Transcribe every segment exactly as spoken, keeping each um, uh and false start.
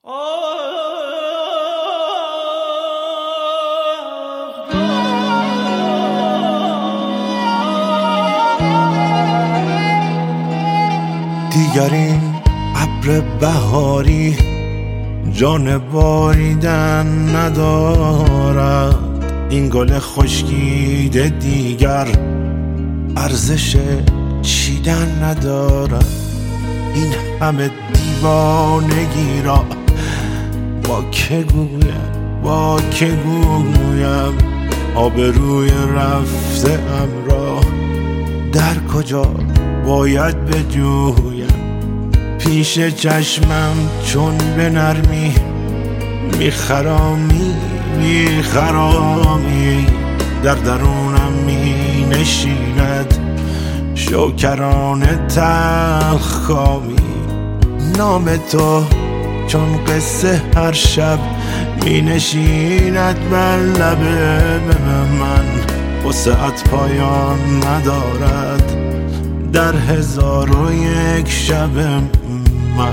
دیگر این ابر بهاری جان باریدن ندارد، این گل خشکیده دیگر ارزش چیدن ندارد. این همه دیوانگی را با که گویم با که گویم آبروی رفته ام را در کجا باید بجویم؟ پیش چشمم چون به نرمی میخرامی میخرامی در درونم می نشیند شوکرانه تلخ کامی. نام تو چون قصه هر شب می نشیند بر لب من، وسعت پایان ندارد در هزار و یک شب من.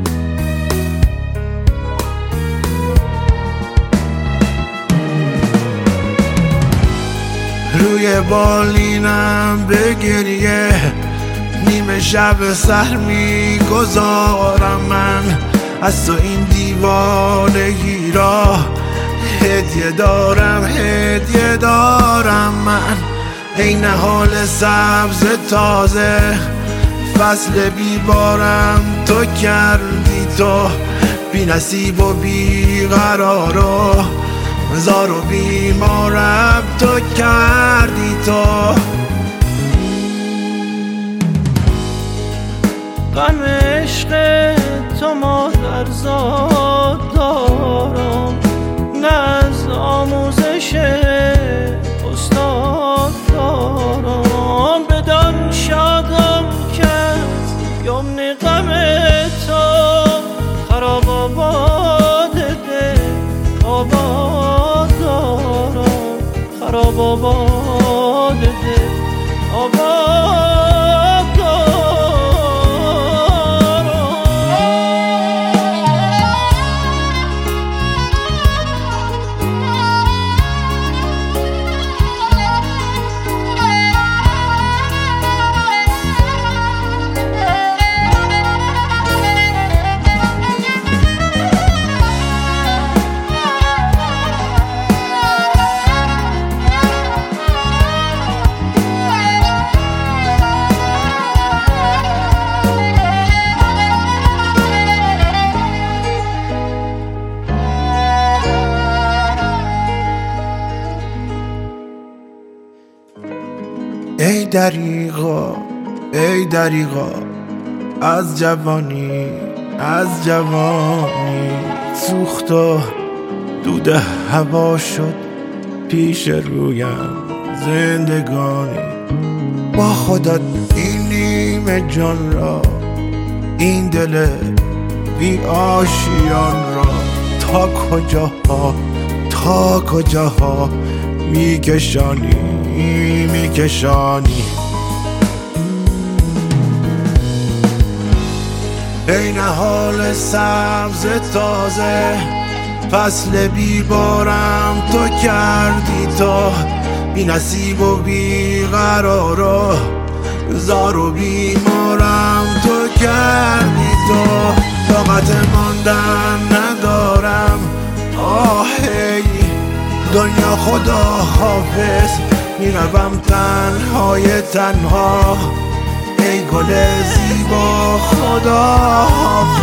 روی بالینم به گریه نیمه شب سر می گذارم من، از تو این دیوانگی را هدیه دارم هدیه دارم من. ای نهال سبز تازه فصل بیبارم تو کردی، تو بی نصیب و بی قرار و زار و بیمارم تو کردی. تو غم عشق تو مادر زاد دارم، نه از آموزش استاد دارم. بدان شادم که از یمن غم تو خراب آباد دل آباد دارم، خراب آباد دل آباد. ای دریغا ای دریغا از جوانی از جوانی، سوخت و دود هوا شد پیش رویم زندگانی. با خودت این نیمه جان را این دل بی آشیان را تا کجاها تا کجاها میکشانی میکشانی. ای نهال سبز تازه فصل بیبارم تو کردی، تو بی نصیب و بی قرار و زار و بیمارم تو کردی. تو طاقت ماندن ندارم آهی دنیا خدا حافظ، میروم تنهای تنها ای گل زیبا خدا حافظ.